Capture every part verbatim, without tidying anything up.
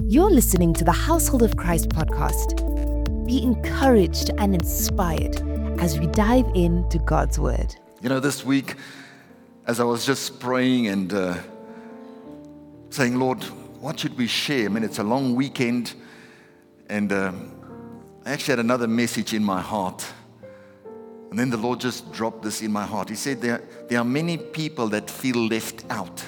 You're listening to the Household of Christ podcast. Be encouraged and inspired as we dive into God's Word. You know, this week, as I was just praying and uh, saying, Lord, what should we share? I mean, it's a long weekend, and uh, I actually had another message in my heart. And then the Lord just dropped this in my heart. He said, there, there are many people that feel left out.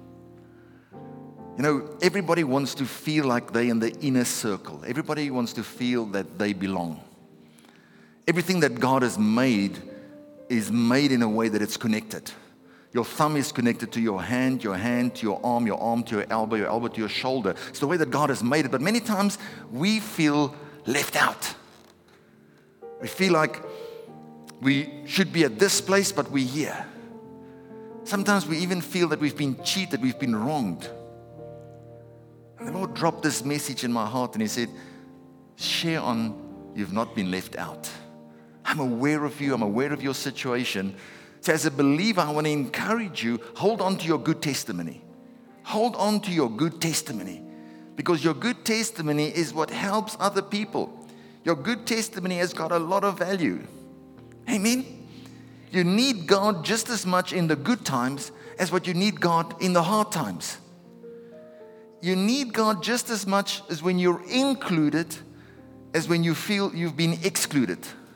You know, everybody wants to feel like they're in the inner circle. Everybody wants to feel that they belong. Everything that God has made is made in a way that it's connected. Your thumb is connected to your hand, your hand to your arm, your arm to your elbow, your elbow to your shoulder. It's the way that God has made it. But many times we feel left out. We feel like we should be at this place, but we're here. Sometimes we even feel that we've been cheated, we've been wronged. And the Lord dropped this message in my heart and He said, share on, you've not been left out. I'm aware of you, I'm aware of your situation. So as a believer, I want to encourage you, hold on to your good testimony. Hold on to your good testimony. Because your good testimony is what helps other people. Your good testimony has got a lot of value. Amen? You need God just as much in the good times as what you need God in the hard times. You need God just as much as when you're included as when you feel you've been excluded.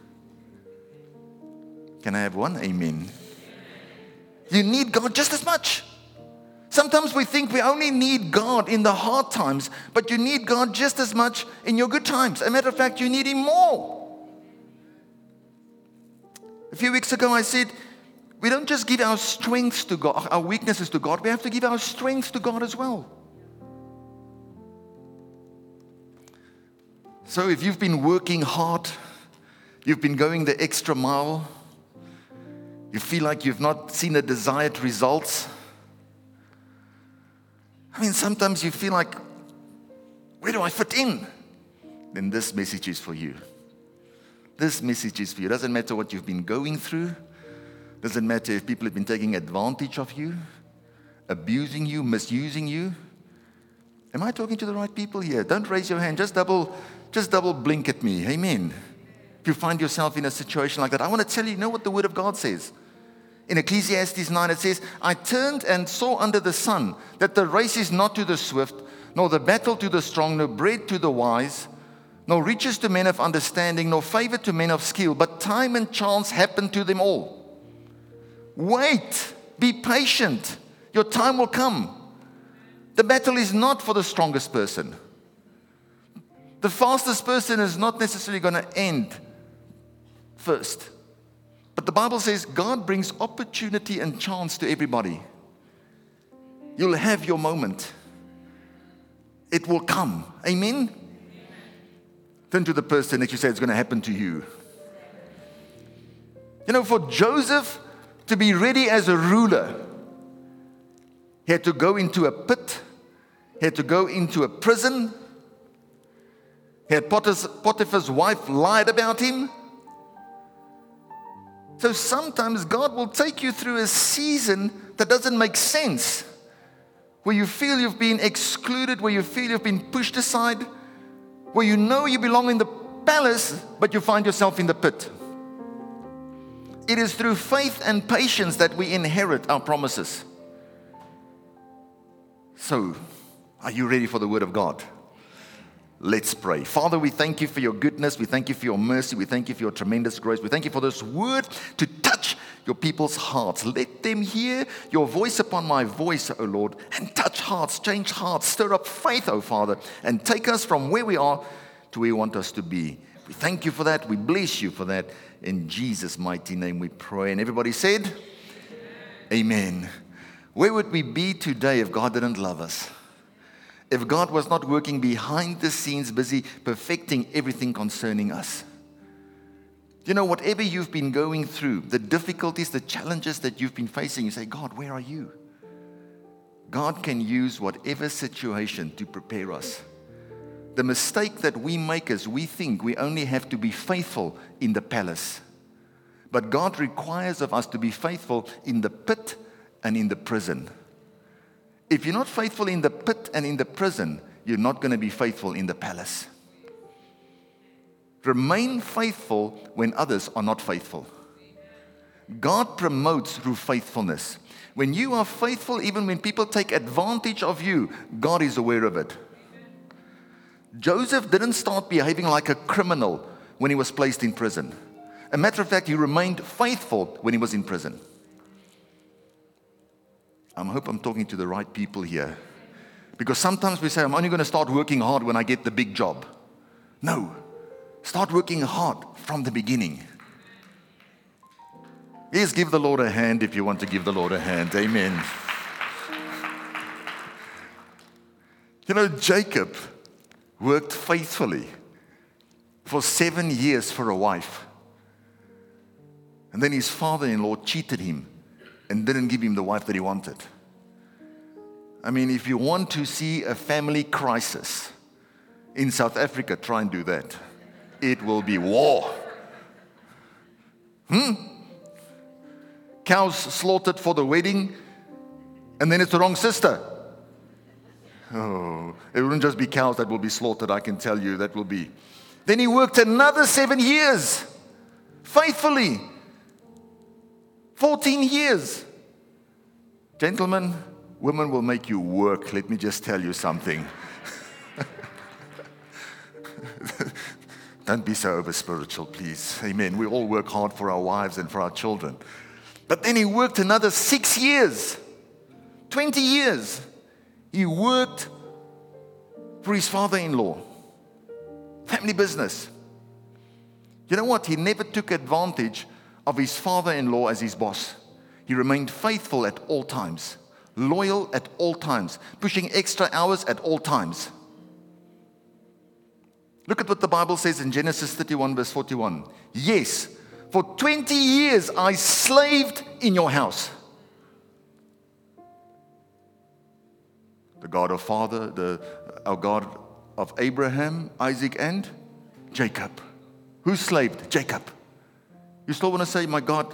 Can I have one? Amen. You need God just as much. Sometimes we think we only need God in the hard times, but you need God just as much in your good times. As a matter of fact, you need Him more. A few weeks ago I said, we don't just give our strengths to God, our weaknesses to God, we have to give our strengths to God as well. So if you've been working hard, you've been going the extra mile, you feel like you've not seen the desired results. I mean, sometimes you feel like, where do I fit in? Then this message is for you. This message is for you. It doesn't matter what you've been going through. It doesn't matter if people have been taking advantage of you, abusing you, misusing you. Am I talking to the right people here? Don't raise your hand. Just double, just double blink at me. Amen. If you find yourself in a situation like that, I want to tell you, you know what the Word of God says? In Ecclesiastes nine, it says, I turned and saw under the sun that the race is not to the swift, nor the battle to the strong, nor bread to the wise, nor riches to men of understanding, nor favor to men of skill, but time and chance happen to them all. Wait, be patient. Your time will come. The battle is not for the strongest person. The fastest person is not necessarily going to end first. But the Bible says God brings opportunity and chance to everybody. You'll have your moment. It will come. Amen? Turn to the person that you say it's going to happen to you. You know, for Joseph to be ready as a ruler, he had to go into a pit. He had to go into a prison. He had Potiphar's, Potiphar's wife lied about him. So sometimes God will take you through a season that doesn't make sense, where you feel you've been excluded, where you feel you've been pushed aside, where you know you belong in the palace, but you find yourself in the pit. It is through faith and patience that we inherit our promises. So, are you ready for the Word of God? Let's pray. Father, we thank you for your goodness. We thank you for your mercy. We thank you for your tremendous grace. We thank you for this word to touch your people's hearts. Let them hear your voice upon my voice, O Lord, and touch hearts, change hearts, stir up faith, O Father, and take us from where we are to where you want us to be. We thank you for that. We bless you for that. In Jesus' mighty name we pray. And everybody said, Amen. Amen. Where would we be today if God didn't love us? If God was not working behind the scenes, busy perfecting everything concerning us? You know, whatever you've been going through, the difficulties, the challenges that you've been facing, you say, God, where are you? God can use whatever situation to prepare us. The mistake that we make is we think we only have to be faithful in the palace. But God requires of us to be faithful in the pit and in the prison. If you're not faithful in the pit and in the prison, you're not going to be faithful in the palace. Remain faithful when others are not faithful. God promotes through faithfulness. When you are faithful, even when people take advantage of you, God is aware of it. Joseph didn't start behaving like a criminal when he was placed in prison. A matter of fact, he remained faithful when he was in prison. I hope I'm talking to the right people here. Because sometimes we say, I'm only going to start working hard when I get the big job. No. Start working hard from the beginning. Yes, give the Lord a hand if you want to give the Lord a hand. Amen. You know, Jacob worked faithfully for seven years for a wife. And then his father-in-law cheated him and didn't give him the wife that he wanted. I mean, if you want to see a family crisis in South Africa, try and do that. It will be war. Hmm? Cows slaughtered for the wedding, and then it's the wrong sister. Oh, it wouldn't just be cows that will be slaughtered, I can tell you that will be. Then he worked another seven years, faithfully. fourteen years. Gentlemen, women will make you work. Let me just tell you something. Don't be so over spiritual, please. Amen. We all work hard for our wives and for our children. But then he worked another six years, twenty years. He worked for his father-in-law. Family business. You know what? He never took advantage of his father-in-law as his boss. He remained faithful at all times, loyal at all times, pushing extra hours at all times. Look at what the Bible says in Genesis thirty-one, verse forty-one. Yes, for twenty years I slaved in your house. The God of Father, the our God of Abraham, Isaac, and Jacob. Who slaved? Jacob. You still want to say, my God?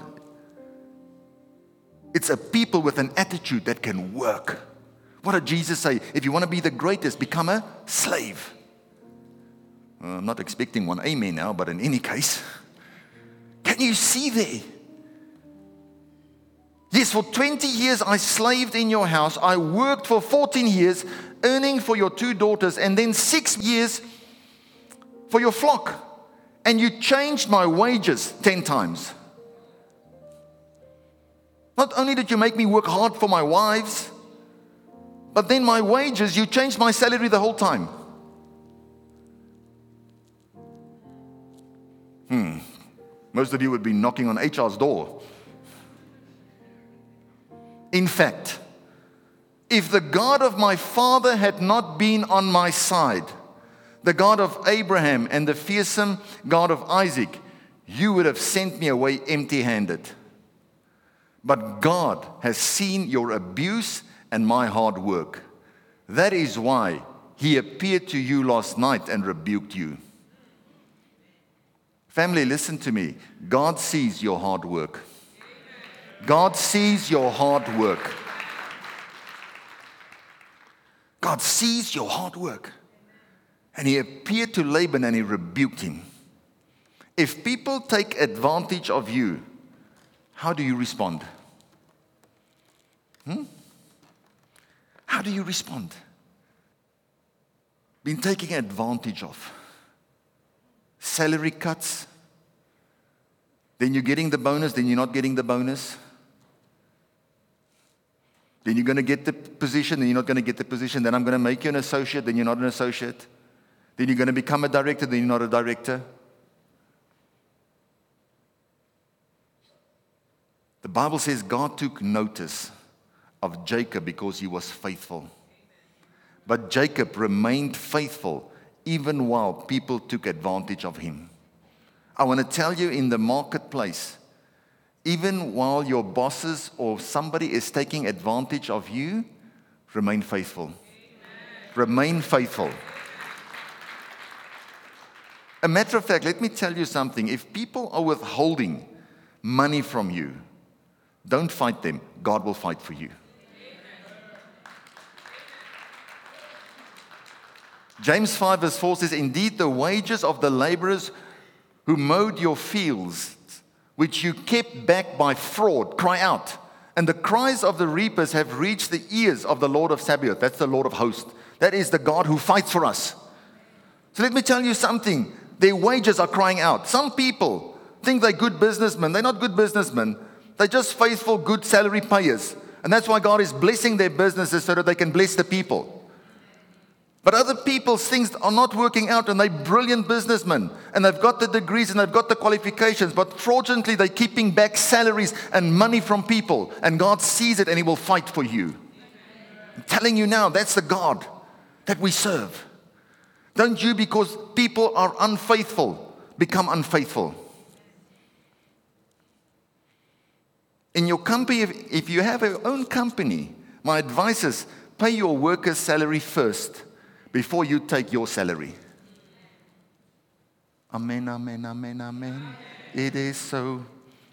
It's a people with an attitude that can work. What did Jesus say? If you want to be the greatest, become a slave. Uh, I'm not expecting one amen now, but in any case, can you see there? Yes, for twenty years I slaved in your house. I worked for fourteen years, earning for your two daughters, and then six years for your flock. And you changed my wages ten times. Not only did you make me work hard for my wives, but then my wages, you changed my salary the whole time. Hmm. Most of you would be knocking on H R's door. In fact, if the God of my father had not been on my side, the God of Abraham and the fearsome God of Isaac, you would have sent me away empty-handed. But God has seen your abuse and my hard work. That is why He appeared to you last night and rebuked you. Family, listen to me. God sees your hard work. God sees your hard work. God sees your hard work. And He appeared to Laban and He rebuked him. If people take advantage of you, how do you respond? Hmm? How do you respond? Been taken advantage of. Salary cuts. Then you're getting the bonus, then you're not getting the bonus. Then you're going to get the position, then you're not going to get the position. Then I'm going to make you an associate, then you're not an associate. Then you're going to become a director, then you're not a director. The Bible says God took notice of Jacob because he was faithful. But Jacob remained faithful even while people took advantage of him. I want to tell you, in the marketplace, even while your bosses or somebody is taking advantage of you, remain faithful. Amen. Remain faithful. A matter of fact, let me tell you something. If people are withholding money from you, don't fight them. God will fight for you. James five verse four says, indeed the wages of the laborers who mowed your fields, which you kept back by fraud, cry out. And the cries of the reapers have reached the ears of the Lord of Sabaoth. That's the Lord of hosts. That is the God who fights for us. So let me tell you something. Their wages are crying out. Some people think they're good businessmen. They're not good businessmen. They're just faithful, good salary payers. And that's why God is blessing their businesses so that they can bless the people. But other people's things are not working out, and they're brilliant businessmen, and they've got the degrees and they've got the qualifications, but fraudulently they're keeping back salaries and money from people, and God sees it and He will fight for you. I'm telling you now, that's the God that we serve. Don't you, because people are unfaithful, become unfaithful. In your company, if, if you have your own company, my advice is pay your workers' salary first before you take your salary. Amen, amen, amen, amen. It is so.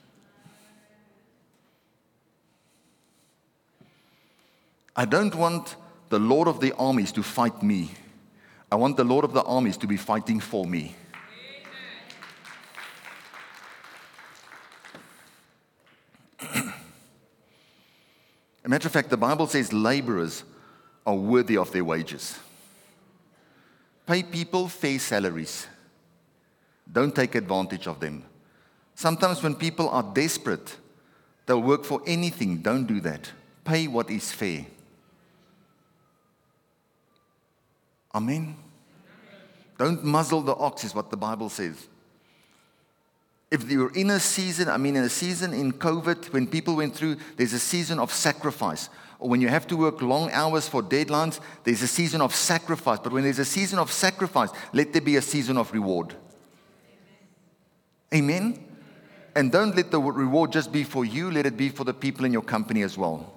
I don't want the Lord of the armies to fight me. I want the Lord of the armies to be fighting for me. As a matter of fact, the Bible says laborers are worthy of their wages. Pay people fair salaries. Don't take advantage of them. Sometimes when people are desperate, they'll work for anything. Don't do that. Pay what is fair. Amen. Don't muzzle the ox, is what the Bible says. If you're in a season, I mean in a season in COVID, when people went through, there's a season of sacrifice. Or when you have to work long hours for deadlines, there's a season of sacrifice. But when there's a season of sacrifice, let there be a season of reward. Amen? And don't let the reward just be for you, let it be for the people in your company as well.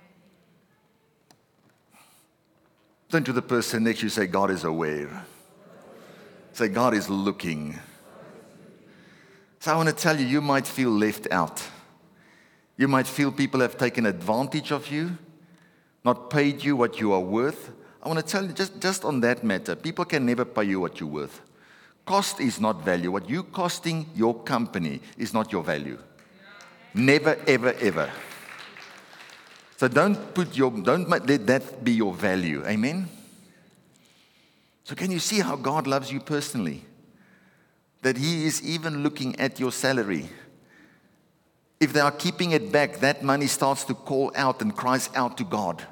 Turn to the person next to you, say, God is aware. Say, God is looking. So I want to tell you, you might feel left out. You might feel people have taken advantage of you, not paid you what you are worth. I want to tell you, just, just on that matter, people can never pay you what you're worth. Cost is not value. What you're costing your company is not your value. Never, ever, ever. So don't put your, don't let that be your value. Amen? So can you see how God loves you personally? That He is even looking at your salary. If they are keeping it back, that money starts to call out and cries out to God.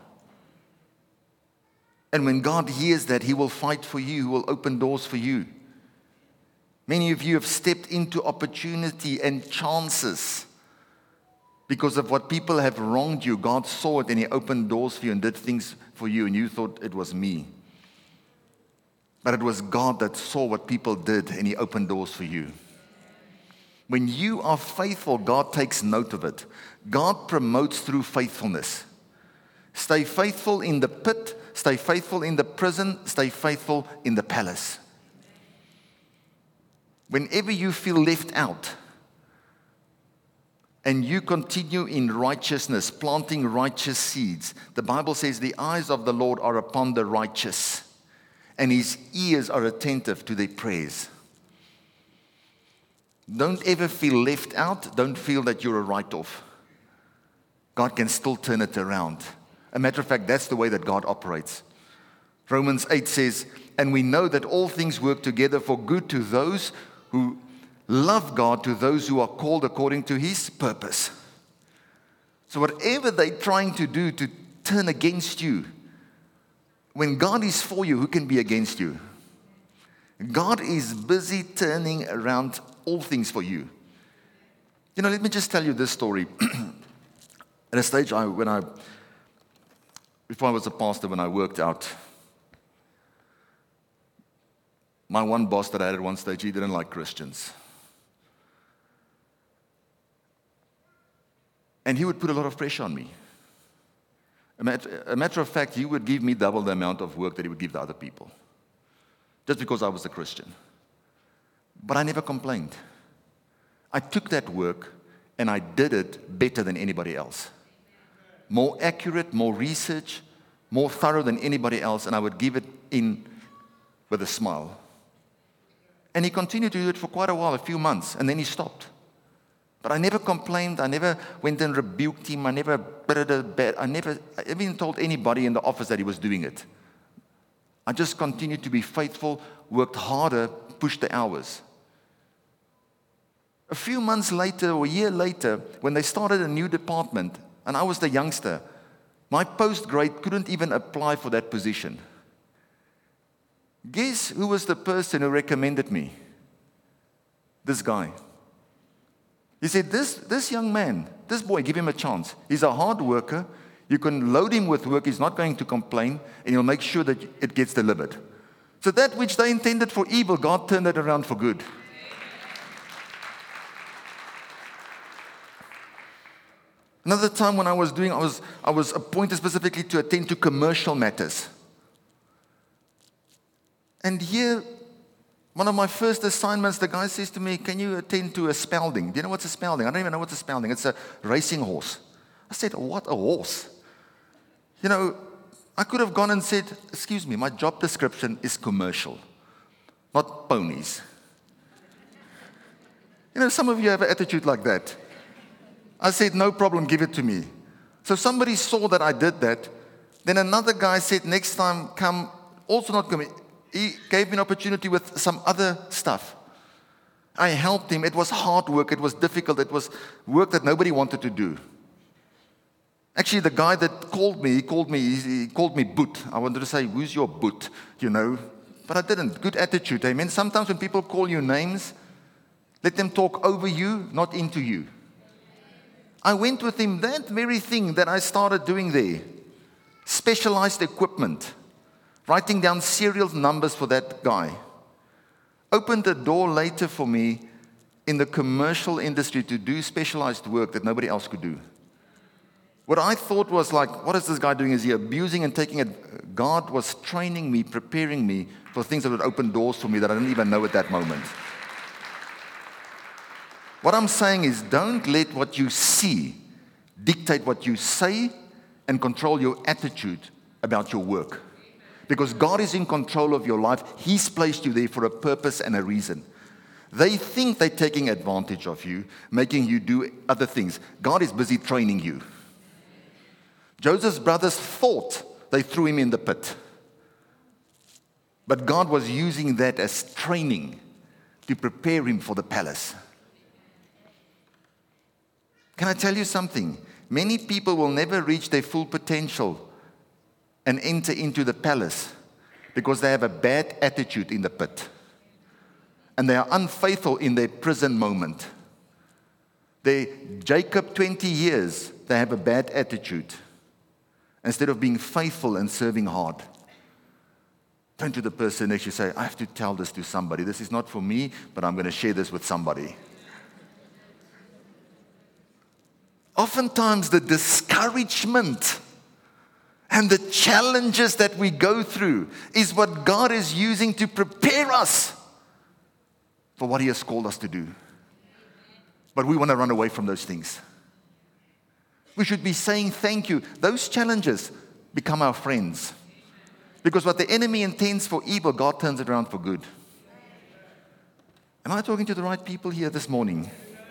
And when God hears that, He will fight for you. He will open doors for you. Many of you have stepped into opportunity and chances because of what people have wronged you. God saw it and He opened doors for you and did things for you, and you thought it was me. But it was God that saw what people did and He opened doors for you. When you are faithful, God takes note of it. God promotes through faithfulness. Stay faithful in the pit, stay faithful in the prison, stay faithful in the palace. Whenever you feel left out and you continue in righteousness, planting righteous seeds, the Bible says the eyes of the Lord are upon the righteous, and His ears are attentive to their prayers. Don't ever feel left out. Don't feel that you're a write-off. God can still turn it around. As a matter of fact, that's the way that God operates. Romans eight says, and we know that all things work together for good to those who love God, to those who are called according to His purpose. So whatever they're trying to do to turn against you, when God is for you, who can be against you? God is busy turning around all things for you. You know, let me just tell you this story. At a stage, I, when I, before I was a pastor, when I worked out, my one boss that I had at one stage, he didn't like Christians. And he would put a lot of pressure on me. A matter, a matter of fact, he would give me double the amount of work that he would give the other people, just because I was a Christian. But I never complained. I took that work and I did it better than anybody else. More accurate, more research, more thorough than anybody else, and I would give it in with a smile. And he continued to do it for quite a while, a few months, and then he stopped. But I never complained. I never went and rebuked him. I never bitted a bad. I never I even told anybody in the office that he was doing it. I just continued to be faithful, worked harder, pushed the hours. A few months later, or a year later, when they started a new department, and I was the youngster, my post-grade couldn't even apply for that position. Guess who was the person who recommended me? This guy. He said, this, this young man, this boy, give him a chance. He's a hard worker. You can load him with work. He's not going to complain, and he'll make sure that it gets delivered. So that which they intended for evil, God turned it around for good. Another time when I was doing, I was, I was appointed specifically to attend to commercial matters. And here, one of my first assignments, the guy says to me, can you attend to a Spalding? Do you know what's a Spalding? I don't even know what's a Spalding. It's a racing horse. I said, what a horse? You know, I could have gone and said, excuse me, my job description is commercial, not ponies. You know, some of you have an attitude like that. I said, no problem, give it to me. So somebody saw that I did that. Then another guy said, next time come, also not coming. He gave me an opportunity with some other stuff. I helped him. It was hard work. It was difficult. It was work that nobody wanted to do. Actually, the guy that called me, he called me, he called me Boot. I wanted to say, who's your Boot? You know, but I didn't. Good attitude. Amen. Sometimes when people call you names, let them talk over you, not into you. I went with him, that very thing that I started doing there. Specialized equipment. Writing down serial numbers for that guy. Opened the door later for me in the commercial industry to do specialized work that nobody else could do. What I thought was like, what is this guy doing? Is he abusing and taking it? God was training me, preparing me for things that would open doors for me that I didn't even know at that moment. What I'm saying is, don't let what you see dictate what you say and control your attitude about your work. Because God is in control of your life. He's placed you there for a purpose and a reason. They think they're taking advantage of you, making you do other things. God is busy training you. Joseph's brothers thought they threw him in the pit. But God was using that as training to prepare him for the palace. Can I tell you something? Many people will never reach their full potential and enter into the palace because they have a bad attitude in the pit. And they are unfaithful in their prison moment. They, Jacob, twenty years, they have a bad attitude. Instead of being faithful and serving hard. Turn to the person next to you, say, I have to tell this to somebody. This is not for me, but I'm going to share this with somebody. Oftentimes the discouragement and the challenges that we go through is what God is using to prepare us for what He has called us to do. But we want to run away from those things. We should be saying thank you. Those challenges become our friends. Because what the enemy intends for evil, God turns it around for good. Am I talking to the right people here this morning?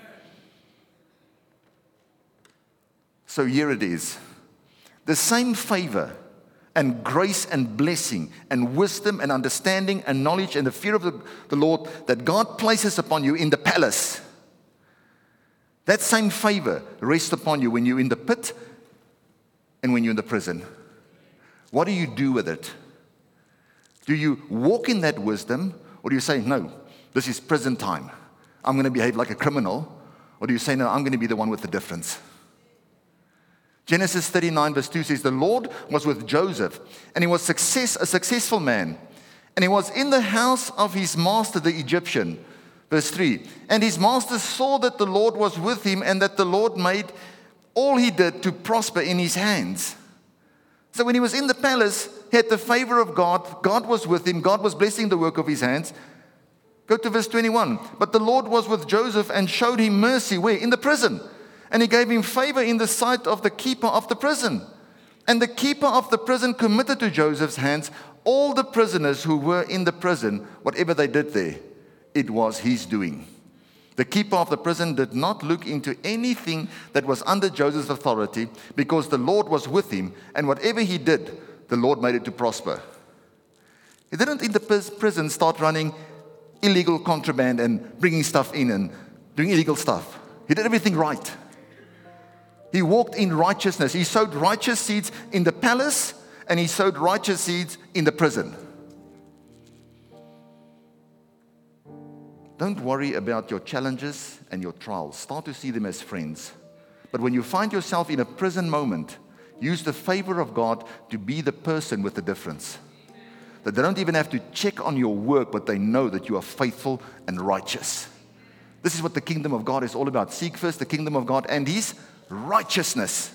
So here it is. The same favor and grace and blessing and wisdom and understanding and knowledge and the fear of the, the Lord that God places upon you in the palace. That same favor rests upon you when you're in the pit and when you're in the prison. What do you do with it? Do you walk in that wisdom, or do you say, no, this is prison time. I'm going to behave like a criminal. Or do you say, no, I'm going to be the one with the difference? Genesis thirty-nine verse two says, the Lord was with Joseph, and he was success, a successful man. And he was in the house of his master, the Egyptian. Verse three, and his master saw that the Lord was with him, and that the Lord made all he did to prosper in his hands. So when he was in the palace, he had the favor of God. God was with him. God was blessing the work of his hands. Go to verse twenty-one. But the Lord was with Joseph and showed him mercy. Where? In the prison. And he gave him favor in the sight of the keeper of the prison. And the keeper of the prison committed to Joseph's hands All the prisoners who were in the prison, whatever they did there, it was his doing. The keeper of the prison did not look into anything that was under Joseph's authority, because the Lord was with him, and whatever he did, the Lord made it to prosper. He didn't in the prison start running illegal contraband and bringing stuff in and doing illegal stuff. He did everything right. He walked in righteousness. He sowed righteous seeds in the palace, and he sowed righteous seeds in the prison. Don't worry about your challenges and your trials. Start to see them as friends. But when you find yourself in a prison moment, use the favor of God to be the person with the difference. That they don't even have to check on your work, but they know that you are faithful and righteous. This is what the kingdom of God is all about. Seek first the kingdom of God and his righteousness.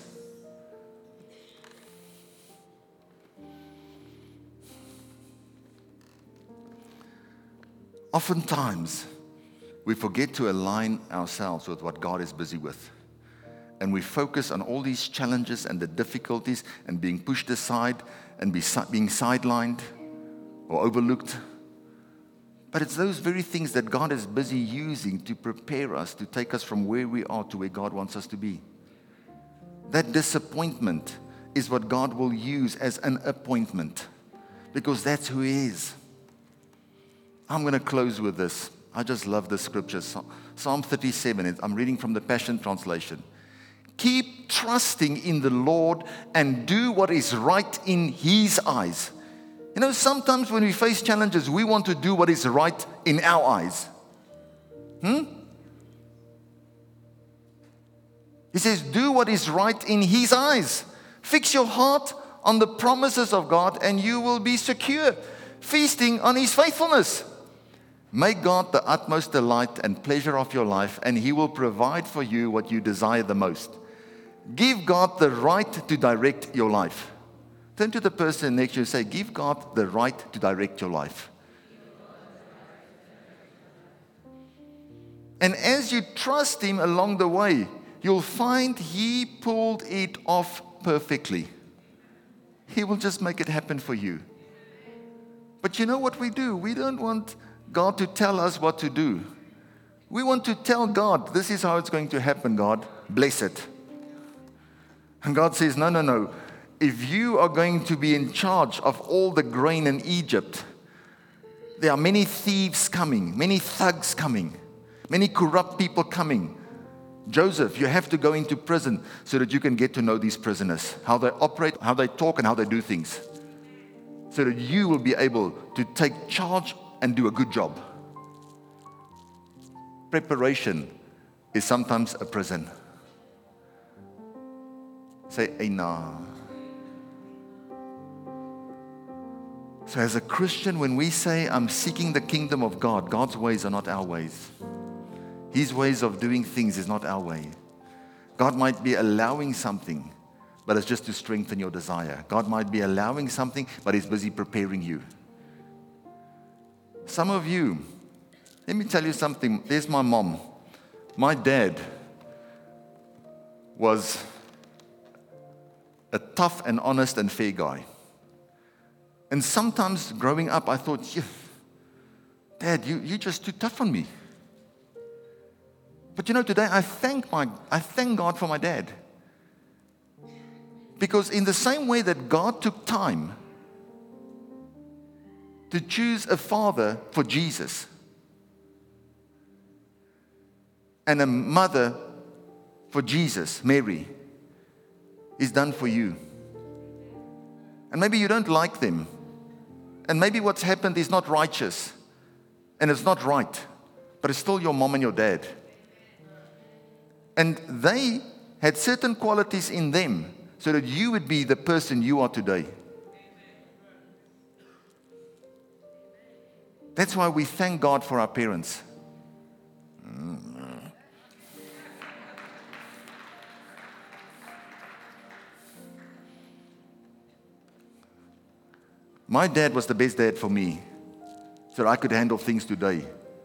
Oftentimes, we forget to align ourselves with what God is busy with. And we focus on all these challenges and the difficulties and being pushed aside and be, being sidelined or overlooked. But it's those very things that God is busy using to prepare us, to take us from where we are to where God wants us to be. That disappointment is what God will use as an appointment, because that's who he is. I'm going to close with this. I just love the scriptures. Psalm thirty-seven, I'm reading from the Passion Translation. Keep trusting in the Lord and do what is right in his eyes. You know, sometimes when we face challenges, we want to do what is right in our eyes. Hmm? He says, do what is right in his eyes. Fix your heart on the promises of God and you will be secure, feasting on his faithfulness. Make God the utmost delight and pleasure of your life, and he will provide for you what you desire the most. Give God the right to direct your life. Turn to the person next to you and say, give God the right to direct your life. And as you trust him along the way, you'll find he pulled it off perfectly. He will just make it happen for you. But you know what we do? We don't want God to tell us what to do. We want to tell God, this is how it's going to happen, God. Bless it. And God says, no, no, no. If you are going to be in charge of all the grain in Egypt, there are many thieves coming, many thugs coming, many corrupt people coming. Joseph, you have to go into prison so that you can get to know these prisoners, how they operate, how they talk, and how they do things, so that you will be able to take charge and do a good job. Preparation is sometimes a prison. Say, Aina. So as a Christian, when we say, I'm seeking the kingdom of God, God's ways are not our ways. His ways of doing things is not our way. God might be allowing something, but it's just to strengthen your desire. God might be allowing something, but he's busy preparing you. Some of you, let me tell you something. There's my mom. My dad was a tough and honest and fair guy. And sometimes growing up, I thought, yeah, Dad, you, you're just too tough on me. But you know, today I thank my, I thank God for my dad. Because in the same way that God took time to choose a father for Jesus and a mother for Jesus, Mary, is done for you. And maybe you don't like them. And maybe what's happened is not righteous. And it's not right. But it's still your mom and your dad. And they had certain qualities in them so that you would be the person you are today. That's why we thank God for our parents. My dad was the best dad for me, so that I could handle things today.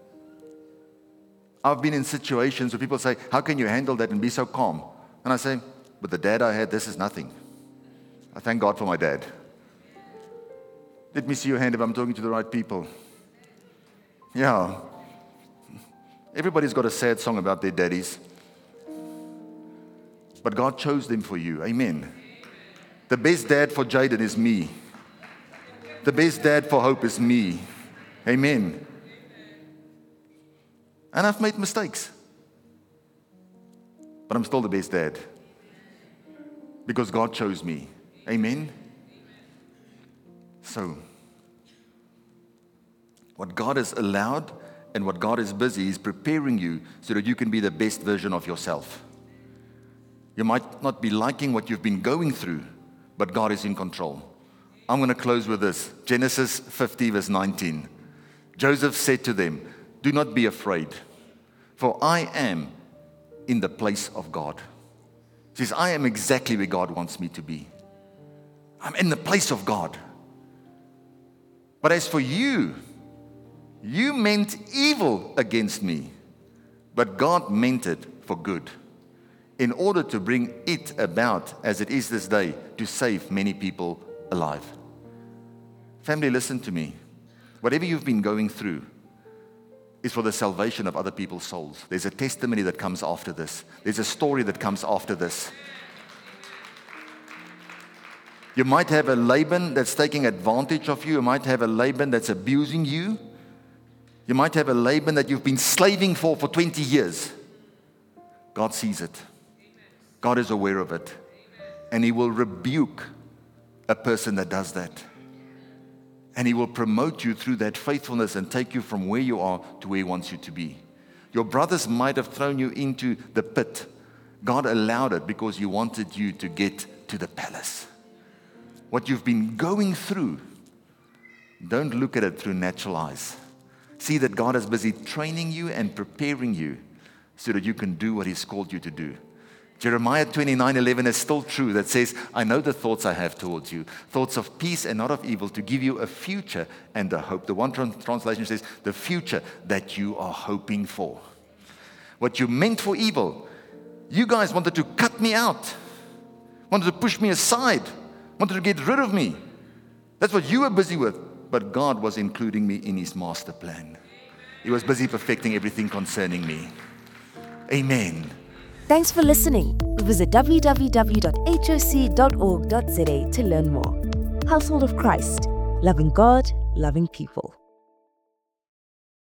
I've been in situations where people say, how can you handle that and be so calm? And I say, but the dad I had, this is nothing. I thank God for my dad. Let me see your hand if I'm talking to the right people. Yeah. Everybody's got a sad song about their daddies. But God chose them for you. Amen. The best dad for Jaden is me. The best dad for Hope is me. Amen. And I've made mistakes. But I'm still the best dad. Because God chose me. Amen. So, what God has allowed and what God is busy is preparing you so that you can be the best version of yourself. You might not be liking what you've been going through, but God is in control. I'm going to close with this. Genesis fifty, verse nineteen. Joseph said to them, "Do not be afraid, for I am in the place of God." He says, I am exactly where God wants me to be. I'm in the place of God. But as for you, you meant evil against me, but God meant it for good, in order to bring it about as it is this day, to save many people alive. Family, listen to me. Whatever you've been going through is for the salvation of other people's souls. There's a testimony that comes after this. There's a story that comes after this. You might have a Laban that's taking advantage of you. You might have a Laban that's abusing you. You might have a Laban that you've been slaving for for twenty years. God sees it. God is aware of it. And He will rebuke a person that does that. And He will promote you through that faithfulness and take you from where you are to where He wants you to be. Your brothers might have thrown you into the pit. God allowed it because He wanted you to get to the palace. What you've been going through, don't look at it through natural eyes. See that God is busy training you and preparing you so that you can do what He's called you to do. Jeremiah twenty-nine eleven is still true, that says, I know the thoughts I have towards you, thoughts of peace and not of evil, to give you a future and a hope. The one trans- translation says, the future that you are hoping for. What you meant for evil, you guys wanted to cut me out, wanted to push me aside, wanted to get rid of me. That's what you were busy with. But God was including me in His master plan. He was busy perfecting everything concerning me. Amen. Thanks for listening. Visit w w w dot h o c dot org dot z a to learn more. Household of Christ, loving God, loving people.